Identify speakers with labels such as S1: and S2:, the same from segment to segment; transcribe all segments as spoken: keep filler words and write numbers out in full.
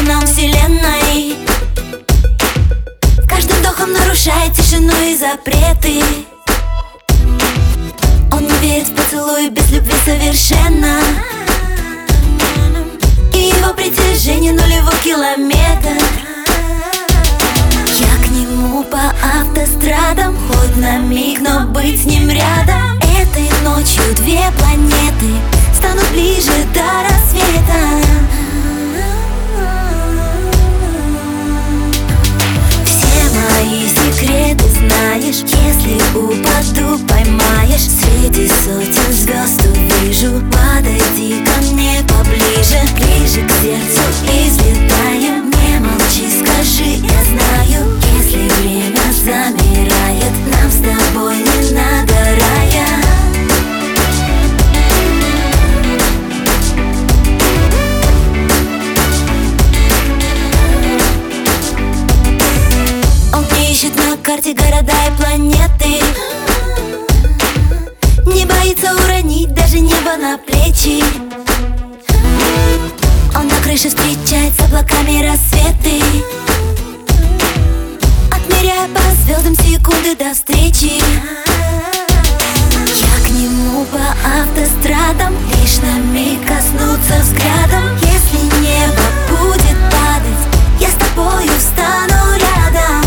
S1: законам вселенной. Каждым вдохом нарушает тишину и запреты. Он не верит в поцелуй без любви совершенно. И его притяжение нулевой километр. Я к нему по автострадам, хоть на миг, но быть с ним рядом. Этой ночью две планеты станут ближе до рассвета. Все мои секреты знаешь, если упаду, поймаешь. Среди сотен звезд увижу, подойди ко мне поближе, ближе к сердцу излетаем. Не молчи, скажи, я знаю, если время замирает, нам с тобой не надо рая. Он ищет на карте города и планеты, не боится уронить даже небо на плечи. Он на крыше встречает с облаками рассветы, отмеряя по звездам секунды до встречи. Я к нему по автострадам, лишь на миг коснуться взглядом. Если небо будет падать, я с тобою встану рядом.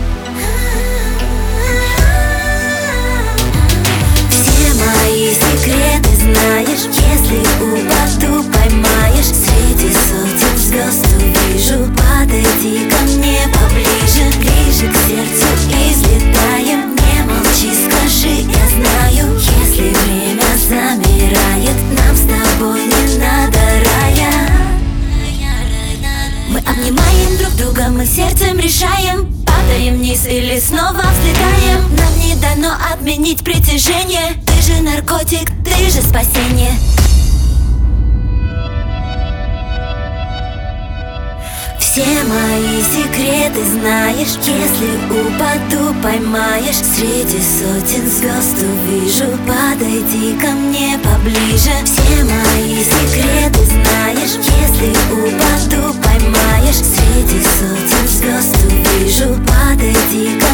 S1: Все мои секреты знаешь, если упаду, поймаешь. Среди сотен звезд увижу, подойди ко мне поближе, ближе к сердцу излетаем. Не молчи, скажи, я знаю, если время замирает, нам с тобой не надо рая. Мы обнимаем друг друга, мы сердцем решаем, падаем вниз или снова взлетаем. Нам не дано отменить притяжение. Ты же наркотик, ты же спасение. Все мои секреты знаешь, если упаду, поймаешь. Среди сотен звезд увижу, подойди ко мне поближе. Все мои секреты знаешь, если упаду, поймаешь. Среди сотен звезд увижу, подойди ко мне.